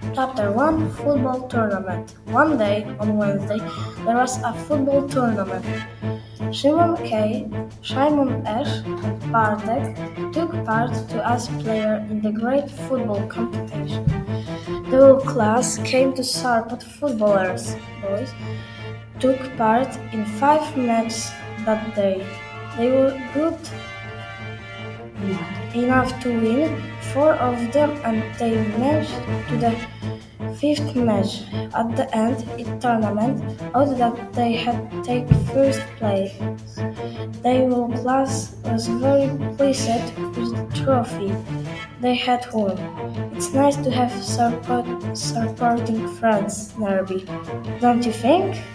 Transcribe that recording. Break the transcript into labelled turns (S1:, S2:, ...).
S1: Chapter 1 Football Tournament. One day, on Wednesday, there was a football tournament. Shimon Esh, and Bartek took part to as player in the great football competition. The whole class came to Sarpat footballers. Boys took part in 5 matches that day. They were good enough to win 4 of them, and they managed to the fifth match. At the end of the tournament, out that they had taken first place. The whole class was very pleased with the trophy they had won. It's nice to have supporting friends, Nerby. Don't you think?